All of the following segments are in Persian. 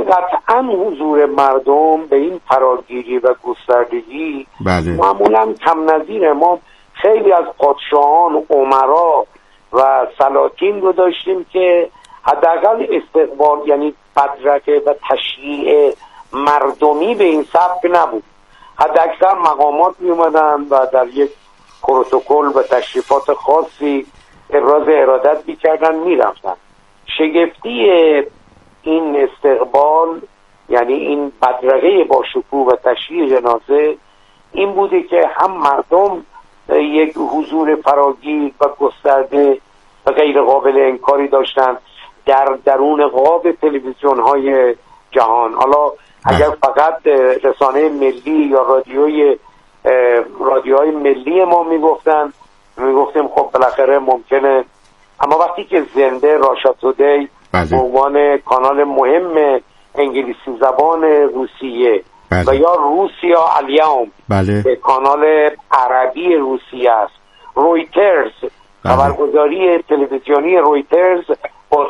قطعا حضور مردم به این فراگیری و گستردگی معمولا کم نظیره. ما خیلی از پادشاهان، امرا و سلاطین رو داشتیم که حداقل استقبال یعنی بدرقه و تشییع مردمی به این سبک نبود. حداکثر مقامات می اومدن و در یک پروتکل و تشریفات خاصی ابراز ارادت میکردن میرفتن. شگفتی این استقبال یعنی این بدرقه با شکوه و تشییع جنازه این بوده که هم مردم یک حضور فراگیر و گسترده و غیر قابل انکاری داشتن در درون قاب تلویزیون های جهان. حالا اگر فقط رسانه ملی یا رادیوهای ملی ما میگفتیم خب بالاخره ممکنه، اما وقتی که زنده راشا تودی به عنوان کانال مهم انگلیسی زبان روسیه و یا روسیا الیوم به کانال عربی روسیه است، رویترز خبرگزاری تلویزیونی رویترز با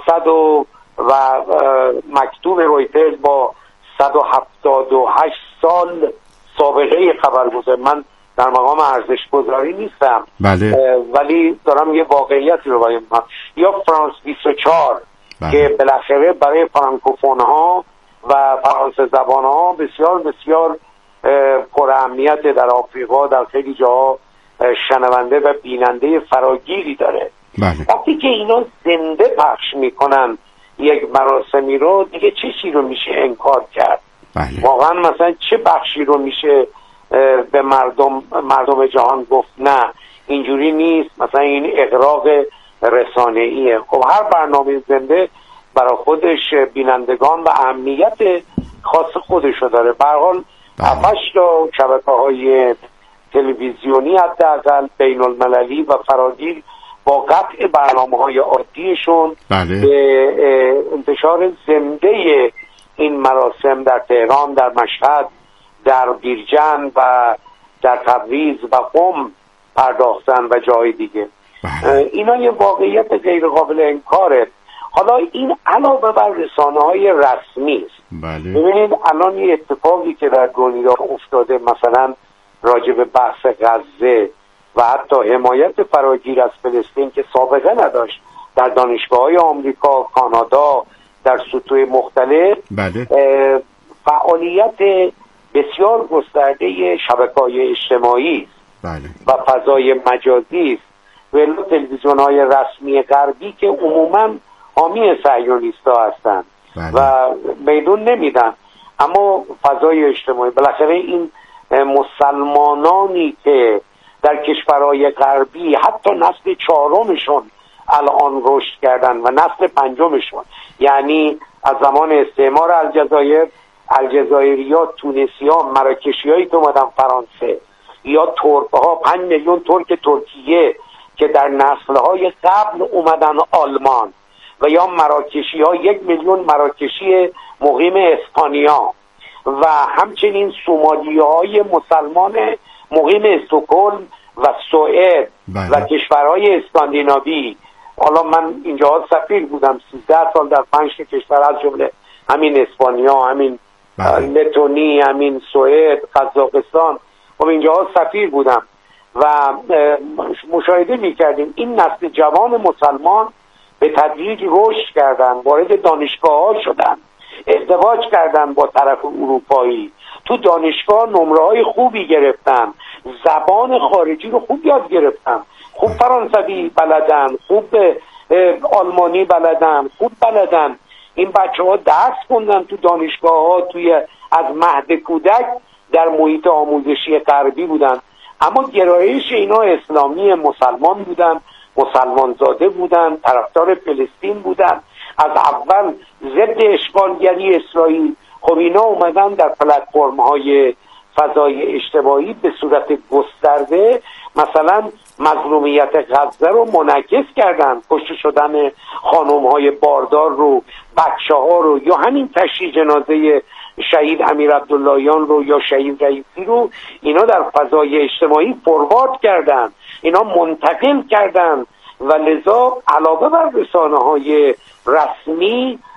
مکتوب رویترز با 178 سال سابقه خبرگزاری. من در مقام ارزش گذاری نیستم ولی دارم یه واقعیتی رو بیان می‌کنم. یا فرانس 24 که بالاخره برای فرانکوفون ها و فرانسه زبان ها بسیار بسیار پر اهمیت در آفریقا، در خیلی جاها شنونده و بیننده فراگیری داره. وقتی که اینا زنده پخش میکنن یک مراسمی رو، دیگه چه چیزی رو میشه انکار کرد؟ واقعا مثلا چه بخشی رو میشه به مردم جهان گفت نه اینجوری نیست؟ مثلا این اغراق رسانه‌ایه. خب هر برنامه زنده برای خودش بینندگان و اهمیت خاص خودشو داره. به هر حال 7 تا شبکه‌های تلویزیونی حداقل بین المللی و فراگیر با قطع برنامه‌های عادیشون به انتشار زنده این مراسم در تهران، در مشهد، در بیرجن و در تبریز و قم پرداختن و جای دیگه. اینا یه واقعیت غیر قابل انکاره. حالا این علاوه بر رسانه‌های رسمی است. ببینید الان یه اتفاقی که در دنیا افتاده، مثلا راجع به بحث غزه و حتی حمایت فراگیر از فلسطین که سابقه نداشت در دانشگاه‌های آمریکا، کانادا، در سطوح مختلف، فعالیت بسیار گسترده شبکه‌های اجتماعی و فضای مجازی است. ولو تلویزیون‌های رسمی غربی که عموماً حامی صهیونیست‌ها هستند و میدون نمیدن، اما فضای اجتماعی بالاخره این مسلمانانی که در کشورهای غربی حتی نسل 4مشون الان رشد کردن و نسل 5مشون، یعنی از زمان استعمار الجزایریا، تونسی‌ها، مراکشیایی که اومدن فرانسه، یا ترک‌ها 5 میلیون ترک ترکیه که در نسل‌های قبل اومدن آلمان، و یا مراکشی‌ها 1 میلیون مراکشی مقیم اسپانیا و همچنین سومالی‌های مسلمان مقیم استکهلم و سوئد و کشورهای اسکاندیناوی. حالا من اینجا سفیر بودم 13 سال در 5 کشور، از جمله همین اسپانیا، همین لتونی، همین سوئد، قزاقستان، و اینجا سفیر بودم و مشاهده می‌کردیم این نسل جوان مسلمان به تدریج رشد کردن، وارد دانشگاه‌ها شدن، ازدواج کردن با طرف اروپایی، تو دانشگاه نمره‌های خوبی گرفتن، زبان خارجی رو خوب یاد گرفتن، خوب فرانسوی بلدن، خوب آلمانی بلدن، خوب بلدن. این بچه‌ها درس خوندن تو دانشگاه‌ها، از مهد کودک در محیط آموزشی غربی بودن، اما گرایش اینا اسلامی مسلمان بودن، مسلمان زاده بودن، طرفدار فلسطین بودن، از اول ضد اشغالگری اسرائیل. خب اینا اومدن در پلتفرم‌های فضای اجتماعی به صورت گسترده مثلا مظلومیت غزه رو منعکس کردن، کشته شدن خانم‌های باردار رو، بچه‌ها رو، یا همین تشییع جنازه شهید امیر عبداللهیان رو یا شهید رئیسی رو اینا در فضای اجتماعی فوروارد کردن، اینا منتقل کردن و لذا علاوه بر رسانه‌های رسمی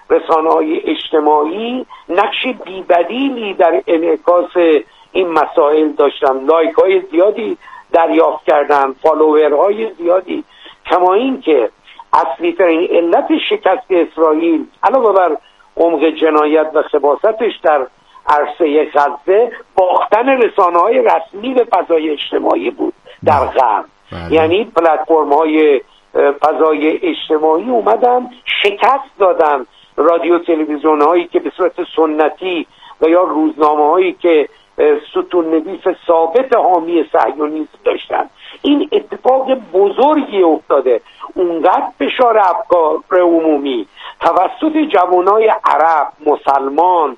رسانه‌های اجتماعی نقش بی‌بدیلی در انعکاس این مسائل داشتن، لایک‌های زیادی دریافت کردن، فالوورهای زیادی. کما این که اصلی ترین علت شکست اسرائیل علاوه بر عمق جنایت و خباثتش در عرصه غزه، باختن رسانه‌های رسمی به فضای اجتماعی بود در غرب. یعنی پلتفرم‌های فضای اجتماعی اومدن شکست دادن رادیو تلویزیون هایی که به صورت سنتی و یا روزنامه هایی که ستون نویس ثابت حامی صهیونیسم داشتن. این اتفاق بزرگی افتاده. اونقدر فشار افکار عمومی توسط جوانای عرب، مسلمان،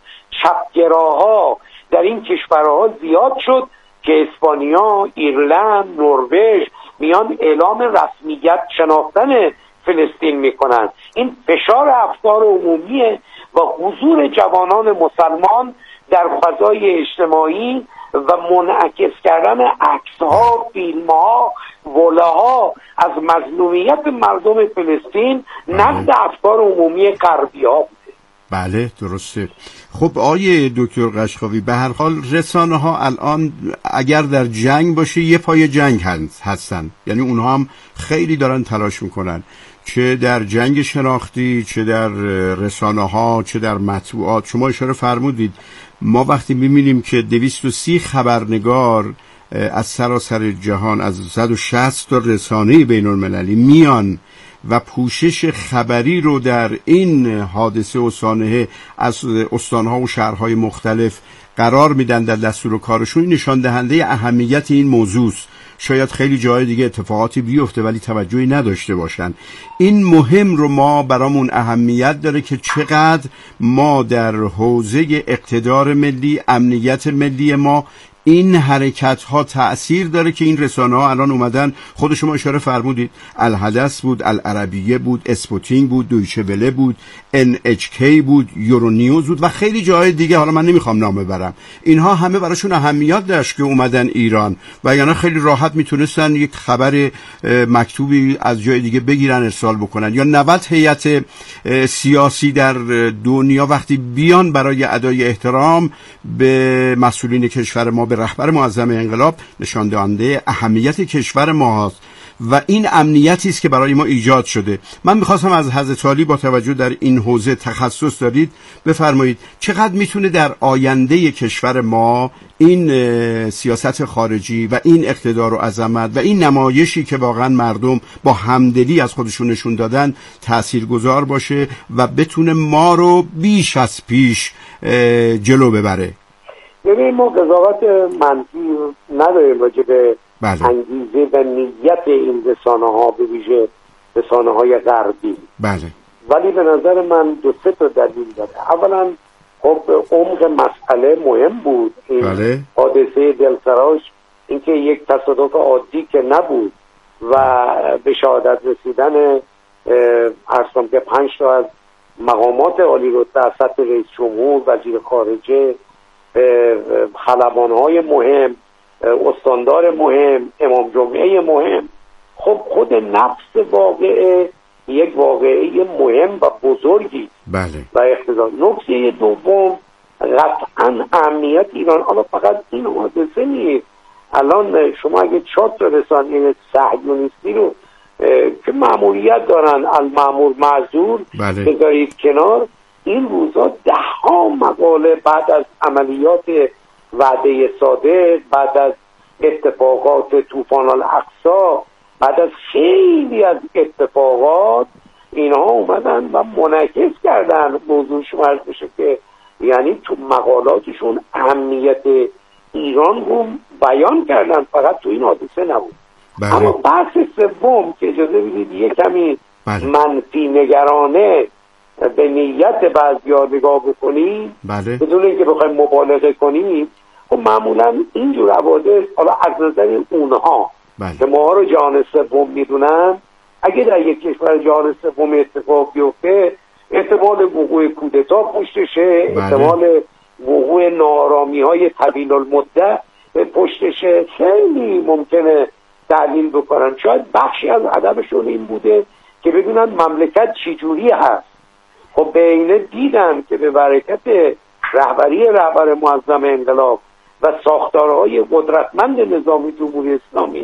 چپگراها در این کشورها زیاد شد که اسپانیا، ایرلند، نروژ میان اعلام رسمیت شناختن فلسطین میکنن. این فشار افکار عمومیه و حضور جوانان مسلمان در فضای اجتماعی و منعکس کردن عکس‌ها، فیلم‌ها، وله‌ها از مظلومیت مردم فلسطین نزد افکار عمومی غربی‌ها بوده. بله درسته. خب آیه دکتر قشقاوی، به هر حال رسانه ها الان اگر در جنگ باشه یه پای جنگ هستن، یعنی اونها هم خیلی دارن تلاش میکنن، چه در جنگ شناختی، چه در رسانه ها، چه در مطبوعات. شما اشاره فرمودید ما وقتی میبینیم که 230 خبرنگار از سراسر جهان از 160 تا رسانه بین المللی میان و پوشش خبری رو در این حادثه و سانحه از استانها و شهرهای مختلف قرار میدن در دستور کارشون، نشان دهنده اهمیت این موضوع است. شاید خیلی جای دیگه اتفاقاتی بیفته ولی توجهی نداشته باشن. این مهم رو ما برامون اهمیت داره که چقدر ما در حوزه اقتدار ملی، امنیت ملی ما این حرکت ها تأثیر داره که این رسانه ها الان اومدن. خود شما اشاره فرمودید الحدث بود، العربیه بود، اسپوتینگ بود، دویچه وله بود، NHK بود، یورونیوز بود و خیلی جای دیگه، حالا من نمیخوام نام ببرم. اینها همه براشون اهمیت داشت که اومدن ایران و یعنی خیلی راحت میتونستن یک خبر مکتوبی از جای دیگه بگیرن ارسال بکنن. یا 90 هیئت سیاسی در دنیا وقتی بیان برای ادای احترام به مسئولین کشور ما، به رهبر معظم انقلاب، نشان دهنده اهمیت کشور ما هست و این امنیتی است که برای ما ایجاد شده. من می‌خواستم از حضرت عالی با توجه در این حوزه تخصص دارید بفرمایید چقدر میتونه در آینده کشور ما این سیاست خارجی و این اقتدار و عظمت و این نمایشی که واقعا مردم با همدلی از خودشون نشون دادن تاثیرگذار باشه و بتونه ما رو بیش از پیش جلو ببره. ببینیم ما قضاوت منفی نداریم راجع به انگیزه و نیت این رسانه ها، به ویژه رسانه های غربی. بله. ولی به نظر من 2-3 تا دلیل داره. اولا خب عمق مسئله مهم بود. این بله. حادثه دلخراش اینکه یک تصادف عادی که نبود و به شهادت رسیدن ارسام که 5 تا از مقامات عالی رتبه از سطح رئیس جمهور، وزیر خارجه، خلبان‌های مهم، استاندار مهم، امام جمعه مهم، خب خود نفس واقعه یک واقعه مهم و بزرگی. بله. و اقتضا. نکته دوم قطعا امنیت ایران. حالا فقط این حادثه نیست. الان شما اگه 4 تا رسانه صهیونیستی رو که مأموریت دارن المأمور معذور بذارید کنار، این روزا 10 مقاله بعد از عملیات وعده صادق، بعد از اتفاقات طوفان الاقصی، بعد از خیلی از اتفاقات اینها اومدن و منعکس کردن موضوع شمارش بشه که یعنی تو مقالاتشون اهمیت ایران رو بیان کردن، فقط تو این حادثه نبود. بله. اما بحث سوم که اجازه بدید یه کمی منفی نگرانه به نیت بعضی‌ها نگاه بکنیم، بدون اینکه بخوایم مبالغه کنیم، خب معمولا اینجور حوادث حالا از نظر اونها که ما رو جهان سوم میدونن، اگه در یک کشور جهان سوم اتفاق بیفته احتمال وقوع کودتا پشتشه، احتمال وقوع ناآرامی‌های طویل المدت پشتشه، خیلی ممکنه تحلیل بکنن. شاید بخشی از ادبشون این بوده که ببینن مملکت چجوری هست. خب به اینه دیدن که به برکت رهبر معظم انقلاب و ساختارهای قدرتمند نظام جمهوری اسلامی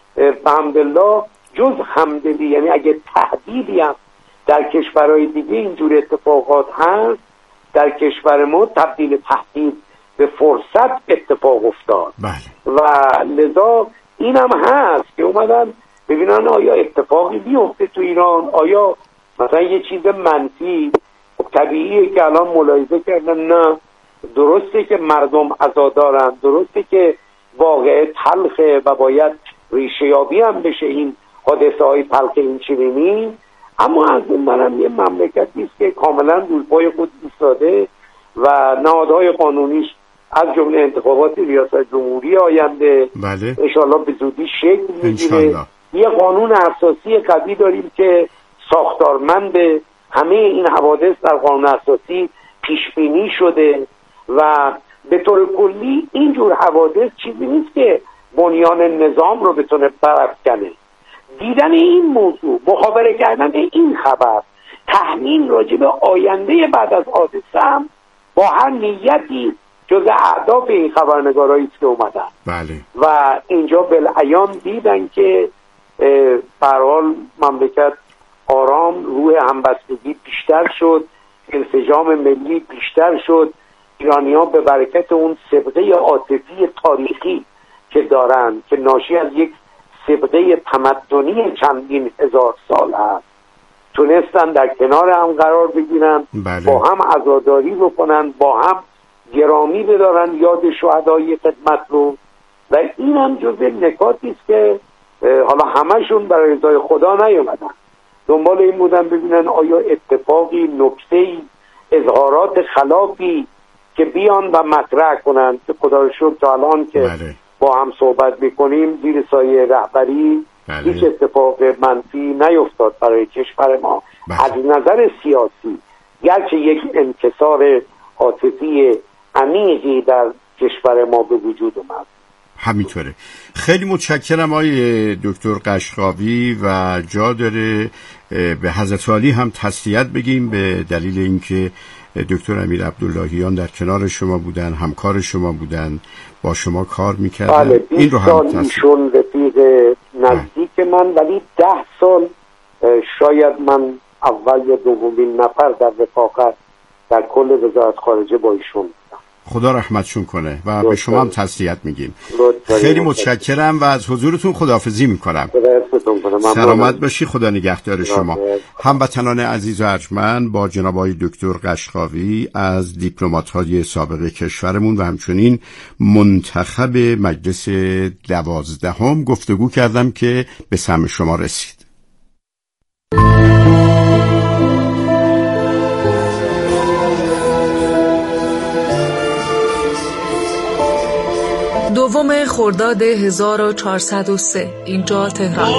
الحمدلله جز همدلی، یعنی اگه تهدیدی هم در کشورهای دیگه اینجور اتفاقات هست، در کشور ما تبدیل تهدید به فرصت اتفاق افتاد. بله. و لذا این هم هست که اومدن ببینن آیا اتفاقی بیفته تو ایران، آیا مثلا یه چیز منفی. طبیعیه که الان ملاحظه کردن نه، درسته که مردم عزادارن، درسته که واقعه تلخه و باید ریشه یابی هم بشه این حادثه های تلخ این چنینی، اما از اون برم یه مملکتی است که کاملا روی پای خود ایستاده و نهادهای قانونیش از جمله انتخابات ریاست جمهوری آینده بله. انشالله به زودی شکل میگیره. یه قانون اساسی قوی داریم که ساختارمند، همه این حوادث در قانون اساسی پیش بینی شده و به طور کلی اینجور حوادث چیزی نیست که بنیان نظام رو بتونه برافکنه. دیدن این موضوع، مخابره کردن این خبر، تحلیل راجع به آینده بعد از حادثه هم با هر نیتی جز اهداف این خبرنگارایی است که اومدن. بله. و اینجا بالعیان دیدن که به هر حال مملکت آرام، روح همبستگی بیشتر شد، انسجام ملی بیشتر شد. ایرانی‌ها به برکت اون سابقه عاطفی تاریخی که دارن که ناشی از یک سابقه تمدنی چندین هزار سال هست، تونستن در کنار هم قرار بگیرن. بله. با هم عزاداری بکنن، با هم گرامی بدارن یاد شهدای خدمت رو. و این هم جزء نکاتی است که حالا همشون برای رضای خدا نیومدن، دنبال این بودن ببینن آیا اتفاقی، نکته‌ای، اظهارات خلافی که بیان و مطرح کنن که خدا رو شکر تا الان که بله. با هم صحبت میکنیم زیر سایه رهبری بله. هیچ اتفاق منفی نیفتاد برای کشور ما. بله. از نظر سیاسی گرچه یک انکسار عاطفی عمیقی در کشور ما به وجود اومد. همینطوره. خیلی متشکرم آقای دکتر قشقاوی و جا داره به حضرت عالی هم تسلیت بگیم به دلیل اینکه دکتر امیر عبداللهیان در کنار شما بودن، همکار شما بودن، با شما کار میکردن. بله، این رو هم ایشون رفیق نزدیک من، ولی 10 سال شاید من اول یا دومین نفر در رفاقت در کل وزارت خارجه با ایشون بودم. خدا رحمتشون کنه و به شما هم تسلیت میگیم. خیلی متشکرم و از حضورتون خداحافظی میکنم. سلامت باشی، خدا نگهدار شما. هموطنان عزیز و ارجمند، با جناب آقای دکتر قشقاوی از دیپلمات‌های سابق کشورمون و همچنین منتخب مجلس 12 گفتگو کردم که به سمع شما رسید. دوم خرداد 1403 اینجا تهران.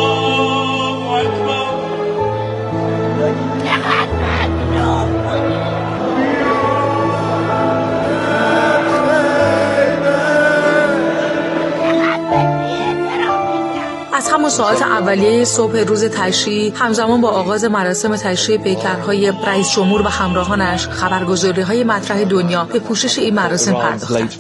از همون ساعت اولیه صبح روز تشریع، همزمان با آغاز مراسم تشریع پیکرهای رئیس جمهور و همراهانش، خبرگزاری‌های مطرح دنیا به پوشش این مراسم پرداختند.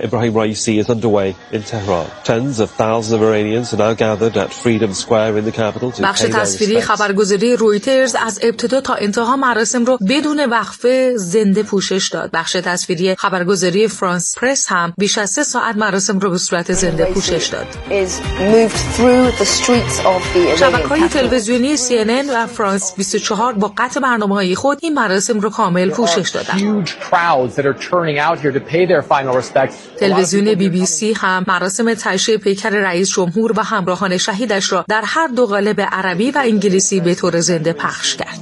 بخش تصویری خبرگزاری رویترز از ابتدا تا انتها مراسم رو بدون وقفه زنده پوشش داد. بخش تصویری خبرگزاری فرانس پرس هم بیش از 3 ساعت مراسم رو به صورت زنده پوشش داد. شبکه‌های تلویزیونی CNN و فرانس 24 با قطع برنامه‌های خود این مراسم رو کامل پوشش دادند. تلویزیون BBC هم مراسم تشییع پیکر رئیس جمهور و همراهان شهیدش را در هر دو قالب عربی و انگلیسی به طور زنده پخش کرد.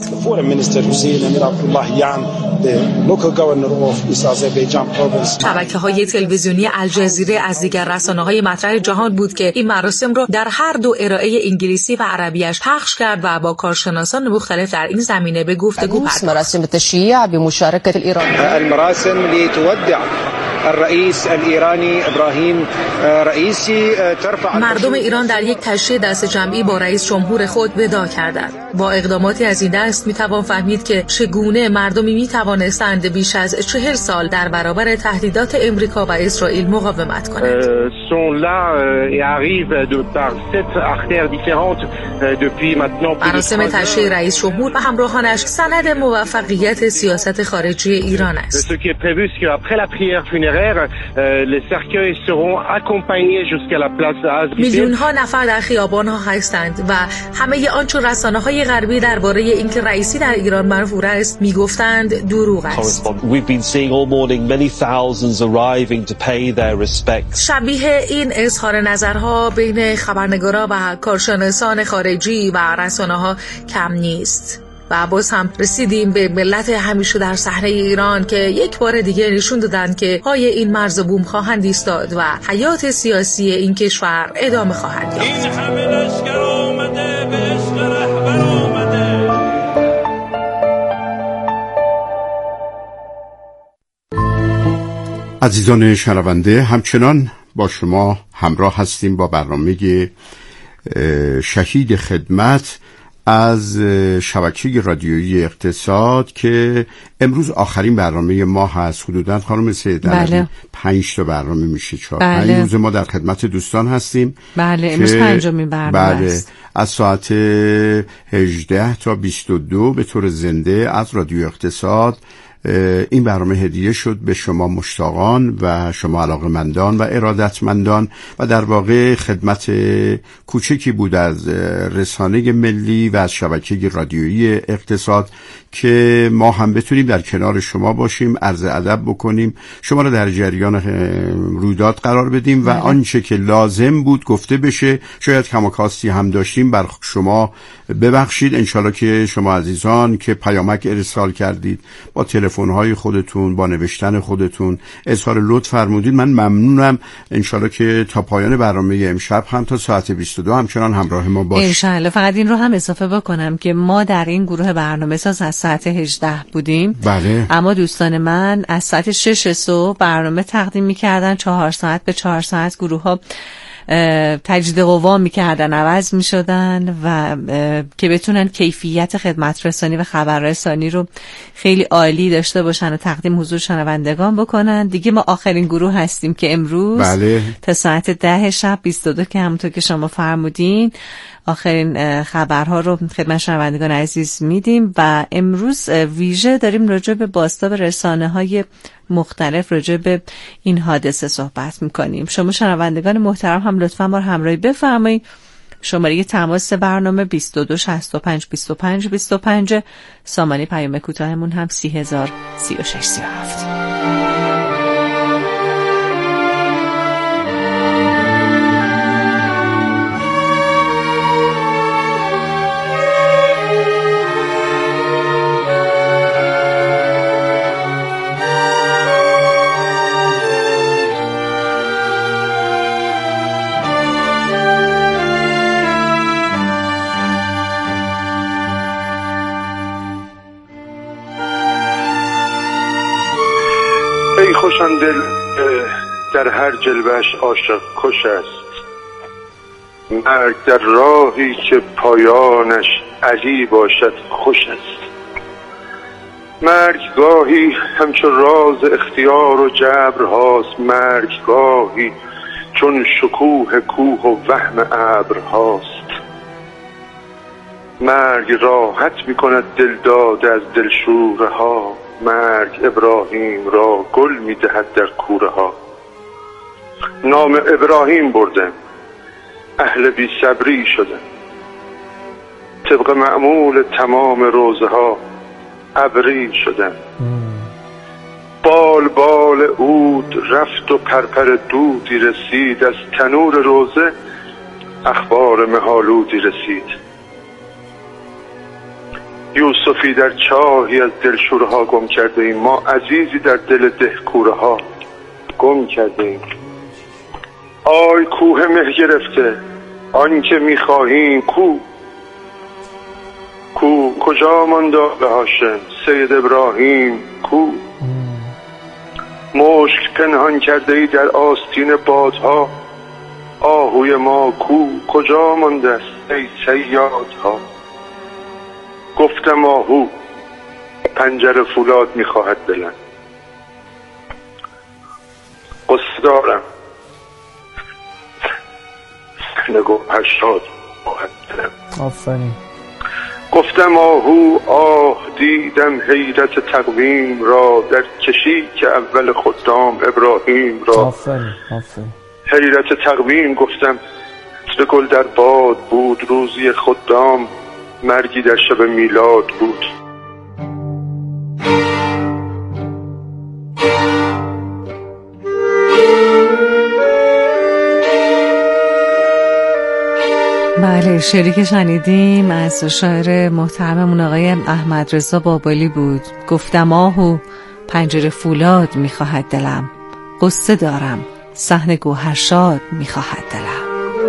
شبکه‌های تلویزیونی الجزیره از دیگر رسانه‌های مطرح جهان بود که این مراسم را در هر دو ارائه انگلیسی و عربیش پخش کرد و با کارشناسان مختلف در این زمینه به گفتگو پرداخت. مراسم التشييع بمشاركة الإيرانيين. المراسم لتودع الرئيس الإيراني إبراهيم رئيسي ترفع. مردم ایران در یک تشریح دست جمعی با رئیس جمهور خود وداع کردند. با اقداماتی از این دست میتوان فهمید که چگونه مردمی میتوانستند بیش از 40 سال در برابر تهدیدات امریکا و اسرائیل مقاومت کنند. مراسم تشریح رئیس جمهور و همراهانش سند موفقیت سیاست خارجی ایران است. میلیون ها نفر در خیابان ها هستند و همه آنچه رسانه‌های غربی درباره اینکه رئیسی در ایران مرفوع است میگفتند دروغ است. شبیه این اظهار نظرها بین خبرنگاران و کارشناسان خارجی و رسانه‌ها کم نیست. و باز هم رسیدیم به ملت همیشه در صحنه ایران که یک بار دیگه نشون دادن که پای این مرز بوم خواهند ایستاد و حیات سیاسی این کشور ادامه خواهد یافت. این همه لشکر آمده به عشق رهبر آمده. عزیزان شنونده، همچنان با شما همراه هستیم با برنامه شهید خدمت از شبکه رادیویی اقتصاد که امروز آخرین برنامه ما هست. حدوداً خانم سیدعلی 5 تا برنامه میشه، 4-5 روز ما در خدمت دوستان هستیم. بله، امروز 5مین برنامه است. از ساعت 18 تا 22 به طور زنده از رادیو اقتصاد این برنامه هدیه شد به شما مشتاقان و شما علاقه‌مندان و ارادتمندان و در واقع خدمت کوچکی بود از رسانه ملی و از شبکه رادیویی اقتصاد که ما هم بتونیم در کنار شما باشیم، عرض ادب بکنیم، شما را در جریان رویداد قرار بدیم و آنچه که لازم بود گفته بشه. شاید کم و کاستی هم داشتیم، بر شما ببخشید. انشالله که شما عزیزان که پیامک ارسال کردید با تلفن‌های خودتون، با نوشتن خودتون اظهار لطف فرمودید، من ممنونم. انشالله که تا پایان برنامه امشب هم تا ساعت 22 همچنان همراه ما باشید. انشالله. فقط این رو هم اضافه بکنم که ما در این گروه برنامه‌ساز از ساعت 18 بودیم. بله. اما دوستان من از ساعت 6 صبح برنامه تقدیم می‌کردن، 4 ساعت به 4 ساعت گروه‌ها تجدید قوا می‌کردن، عوض می‌شدن و که بتونن کیفیت خدمت رسانی و خبررسانی رو خیلی عالی داشته باشن و تقدیم حضور شنوندگان بکنن. دیگه ما آخرین گروه هستیم که امروز تا ساعت 10 شب 22 که همونطور که شما فرمودین آخرین خبرها رو خدمت شنوندگان عزیز میدیم و امروز ویژه داریم راجع به بازتاب رسانه‌های مختلف راجع به این حادثه صحبت میکنیم. شما شنوندگان محترم هم لطفاً ما همراهی بفرمایید. شماره تماس برنامه 22 65 25 25، سامانه پیام کوتاهمون هم 3036 37. ای خوشان دل در هر جلوه‌اش عاشق کش است، مرگ در راهی که پایانش علی باشد خوش است. مرگ گاهی همچون راز اختیار و جبر هاست، مرگ گاهی چون شکوه کوه و وهم ابر هاست. مرگ راحت می‌کند دل داده از دلشوره ها، مرگ ابراهیم را گل می‌دهد در کوره ها. نام ابراهیم بردم، اهل بی صبری شدم، طبق معمول تمام روزه ها ابری شدم. بال بال عود رفت و پرپر دودی رسید، از تنور روزه اخبار مهالودی رسید. یوسفی در چاهی از دلشوره ها گم کرده ایم، ما عزیزی در دل دهکوره ها گم کرده ایم. آی کوه مه گرفته آن که میخواهیم کو کجا مانده به هاشم سید ابراهیم کو. مشک پنهان کرده ای در آستین بادها، آهوی ما کو کجا مانده است ای صیادها. گفتم آهو پنجره فولاد میخواهد دلم، قصه دارم نگو هشتاد خواهد دلم. آفرین. گفتم آهو آه دیدم حیرت تقویم را، در کشی که اول خدام ابراهیم را. آفرین. حیرت تقویم گفتم مثل گل در باد بود، روزی خدام مرگی در شب میلاد بود. بله، شعری که شنیدیم از شاعر محترممون آقای احمد رضا بابلی بود. گفتم آهو پنجره فولاد میخواهد دلم، قصه دارم صحن گوهرشاد میخواهد دلم.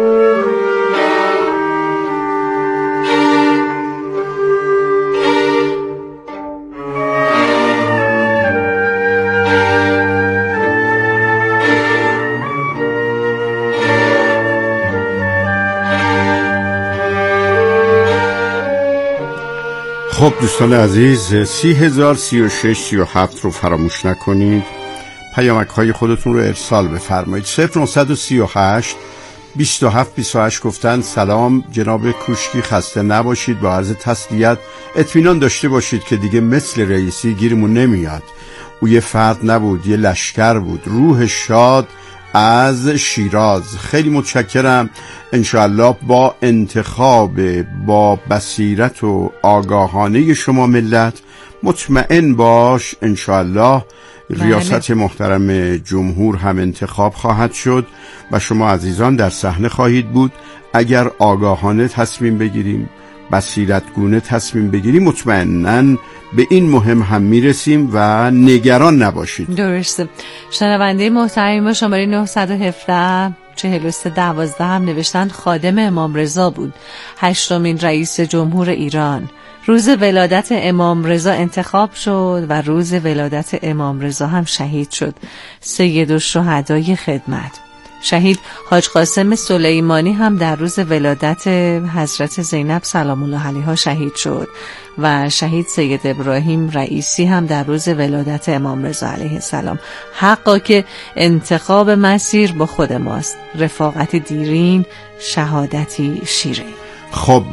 خب دوستان عزیز، 30,036 37 رو فراموش نکنید. پیامک های خودتون رو ارسال بفرمایید. 0938 27 28 گفتن سلام جناب کوشکی، خسته نباشید، با عرض تسلیت اطمینان داشته باشید که دیگه مثل رئیسی گیرمون نمیاد. او یه فرد نبود، یه لشکر بود. روح شاد از شیراز. خیلی متشکرم. انشاءالله با انتخاب با بصیرت و آگاهانه شما ملت مطمئن باش انشاءالله ریاست محترم جمهور هم انتخاب خواهد شد و شما عزیزان در صحنه خواهید بود. اگر آگاهانه تصمیم بگیریم، بصیرتگونه تصمیم بگیریم، مطمئناً به این مهم هم میرسیم و نگران نباشید. درسته. شنونده محترم با شماره 917 4312 هم نوشتن خادم امام رضا بود، 8مین رئیس جمهور ایران. روز ولادت امام رضا انتخاب شد و روز ولادت امام رضا هم شهید شد. سید الشهدای خدمت. شهید حاج قاسم سلیمانی هم در روز ولادت حضرت زینب سلام الله علیها شهید شد و شهید سید ابراهیم رئیسی هم در روز ولادت امام رضا علیه السلام. حقا که انتخاب مسیر با خود ماست، رفاقت دیرین، شهادتی شیرین. خب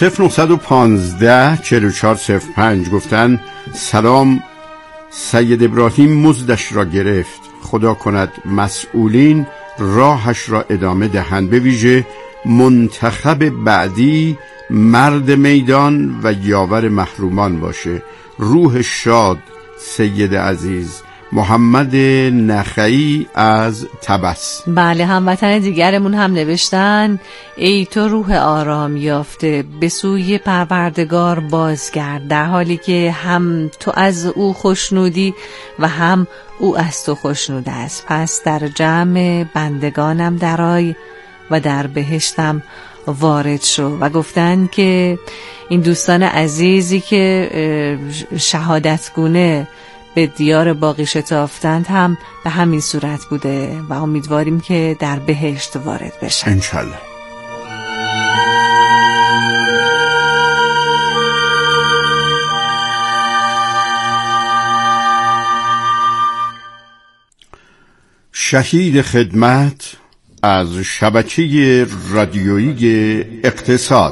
0915 4405 گفتن سلام، سید ابراهیم مزدش را گرفت، خدا کند مسئولین راهش را ادامه دهند، به ویژه منتخب بعدی مرد میدان و یاور محرومان باشه. روح شاد سید عزیز. محمد نخعی از طبس. بله، هموطن دیگرمون هم نوشتن ای تو روح آرام یافته به سوی پروردگار بازگرد، در حالی که هم تو از او خوشنودی و هم او از تو خوشنود است. پس در جمع بندگانم درآی و در بهشتم وارد شو. و گفتن که این دوستان عزیزی که شهادتگونه به دیار باقی شتافتند هم به همین صورت بوده و امیدواریم که در بهشت وارد بشن انشالله. شهید خدمت از شبکه رادیویی اقتصاد.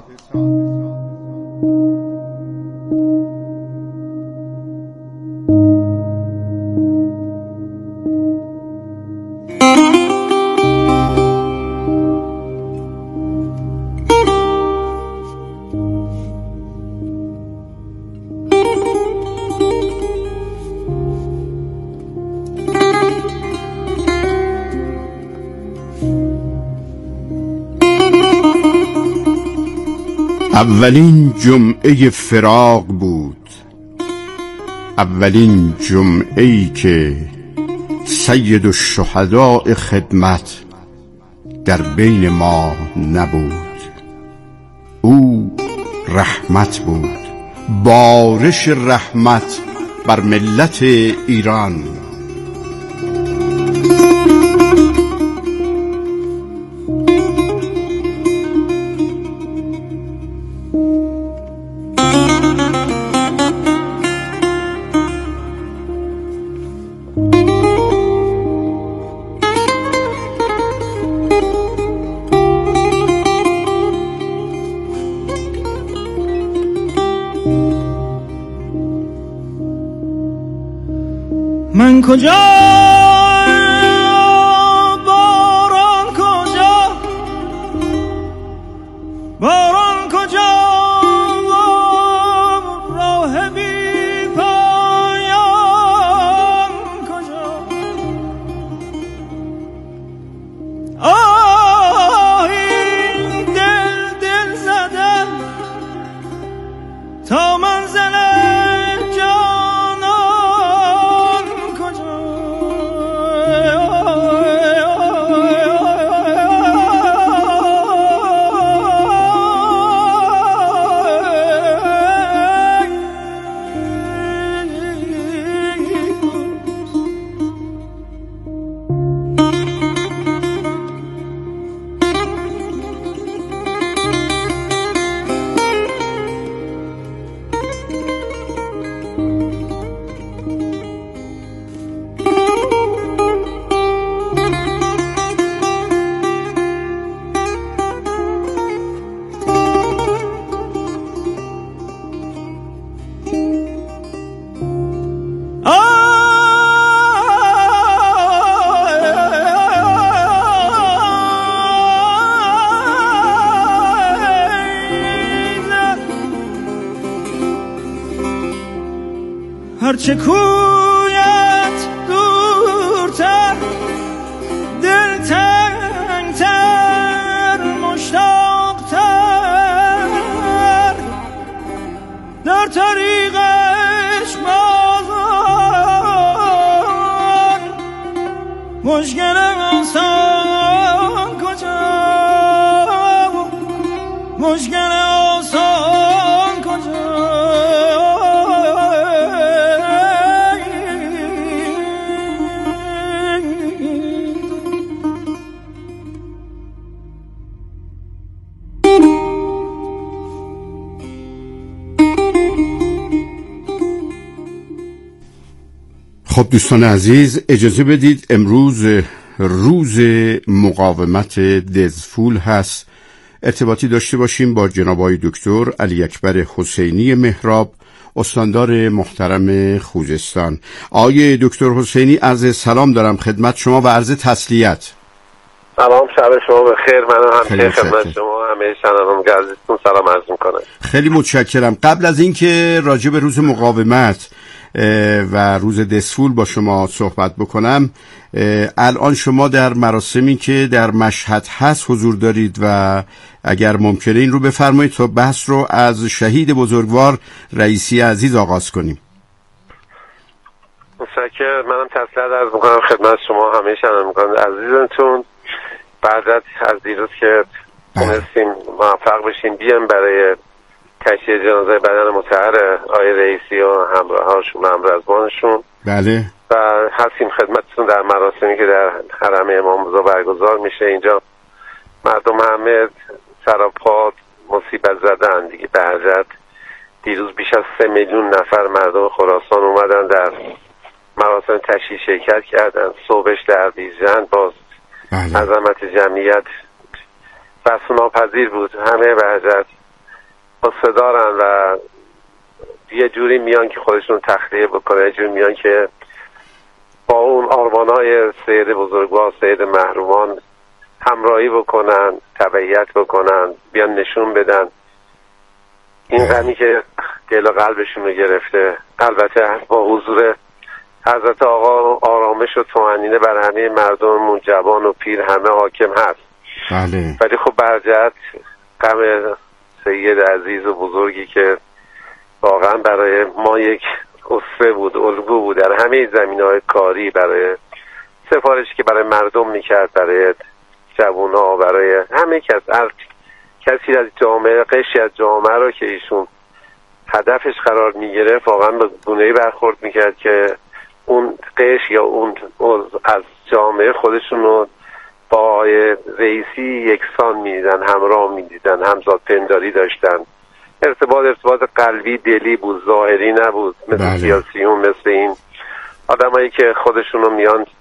اولین جمعه فراق بود، اولین جمعه‌ای که سید الشهداء خدمت در بین ما نبود. او رحمت بود، بارش رحمت بر ملت ایران. کجا باران کجا باران کجا راه بی پایان کجا این دل زدم تا منزل جانان کجا هرچه کویت دورتر دل تنگتر مشتاقتر در طریقش بازان مشکل آسان کجا مشکل آسان کجا خب دوستان عزیز، اجازه بدید امروز روز مقاومت دزفول هست. ارتباطی داشته باشیم با جناب آقای دکتر علی اکبر حسینی مهراب، استاندار محترم خوزستان. آقای دکتر حسینی، عرض سلام دارم خدمت شما و عرض تسلیت. سلام، شب شما بخیر. من هم خدمت شما همه شنوندگان عزیزتون سلام عرض می‌کنم. خیلی متشکرم. قبل از اینکه راجع به روز مقاومت و روز دزفول با شما صحبت بکنم، الان شما در مراسمی که در مشهد هست حضور دارید و اگر ممکنه این رو بفرمایید تا بحث رو از شهید بزرگوار رئیسی عزیز آغاز کنیم. متشکرم. منم تسلیت عرض می‌کنم خدمت شما همه شنوندگان عزیزتون. بعد از دیروز که تونستیم موفق بشیم بیام برای تشییع جنازه بدن مطهر آقای رئیسی و همراهاشون و همرزبانشون، بله، و هستیم خدمتتون در مراسمی که در حرم امام رضا برگزار میشه. اینجا مردم همه سراپا مصیبت زدن دیگه. به هر جهت دیروز بیش از 3 میلیون نفر مردم خراسان اومدن در مراسم تشییع شرکت کردن. صبحش در بیژن باز عظمت جمعیت بسناپذیر بود. همه به هر جهت با صدارن و یه جوری میان که خودشون تخلیه بکنه، یه جوری میان که با اون آرمانهای سید بزرگوار، سید محرومان همراهی بکنن، تبعیت بکنن، بیان نشون بدن این غمی که دل و قلبشون رو گرفته. البته با حضور حضرت آقا آرامش و طمأنینه بر همه مردم، جوان و پیر، همه حاکم هست. بله. ولی خب برجت غم سید عزیز و بزرگی که واقعا برای ما یک اسوه بود، الگو بود در همه زمینه‌های کاری، برای سفارشی که برای مردم میکرد، برای جوونا، برای همه کسی از جامعه، قشری از جامعه رو که ایشون هدفش قرار میگرفت، واقعا به گونه‌ای برخورد میکرد که اون قشر یا اون از جامعه خودشون رو با آقای رئیسی یکسان میدیدن، همراه میدیدن، همزاد پنداری داشتن. ارتباط قلبی، دلی بود، ظاهری نبود مثل سیاسیون، مثل این آدمایی که خودشون رو میان